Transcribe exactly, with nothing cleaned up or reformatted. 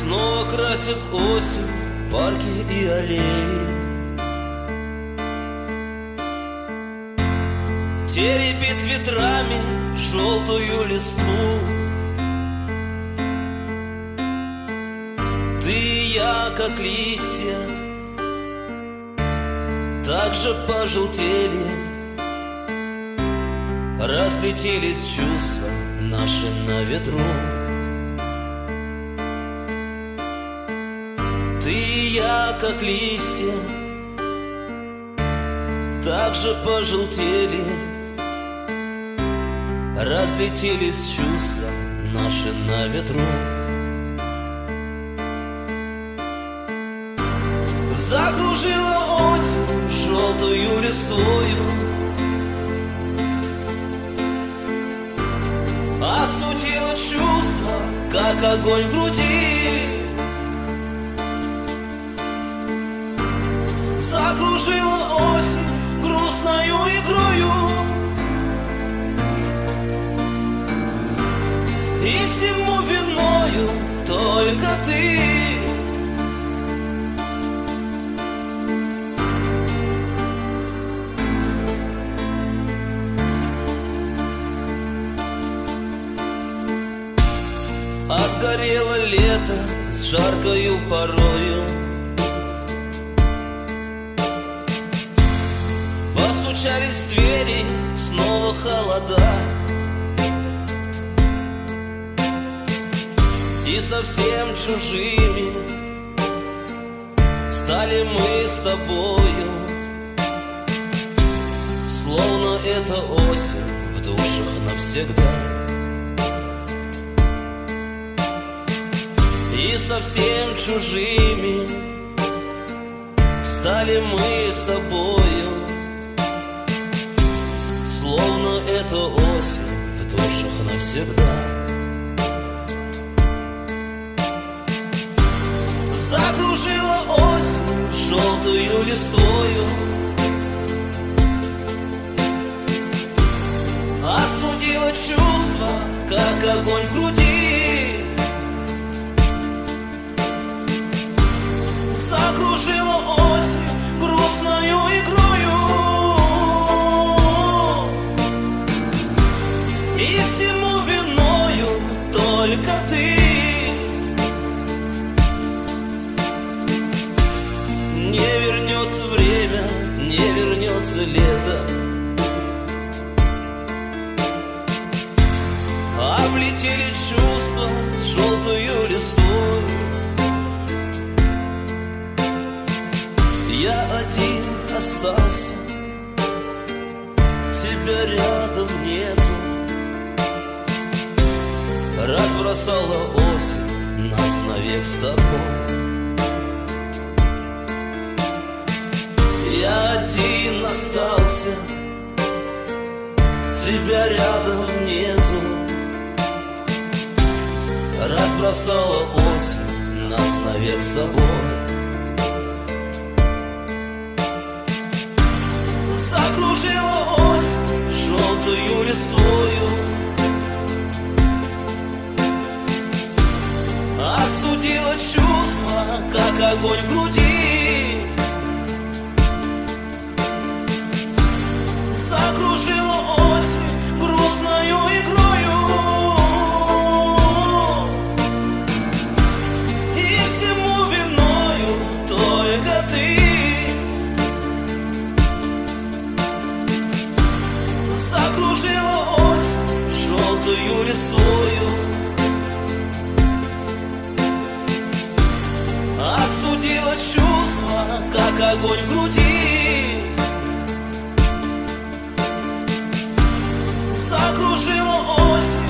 снова красит осень парки и аллеи. Теребит ветрами желтую листву. Ты и я, как листья, так же пожелтели. Разлетелись чувства наши на ветру. Ты и я, как листья, так же пожелтели. Разлетелись чувства наши на ветру. Закружила осень желтую листвою, остудила чувства, как огонь в груди. Закружила осень грустною игрою, и всему виною только ты. Отгорело лето с жаркою порою. Постучались в двери снова холода. И совсем чужими стали мы с тобою, словно эта осень в душах навсегда. И совсем чужими стали мы с тобою, словно эта осень в душах навсегда. Закружила осень желтую листвою, остудила чувства, как огонь в груди. Закружила осень грустною игрою, и всему виною только ты. Не вернется время, не вернется лето, облетели чувства с желтую листвой. Я один остался, тебя рядом нету. Разбросала осень нас навек с тобой. Я один остался, тебя рядом нету. Разбросала осень нас навек с тобой. Закружила осень желтую листвою, остудила чувства, как огонь в груди. Закружила осень грустною игрою, и всему виною только ты. Закружила осень желтую листвою, остудила чувства, как огонь в груди. Закружила осень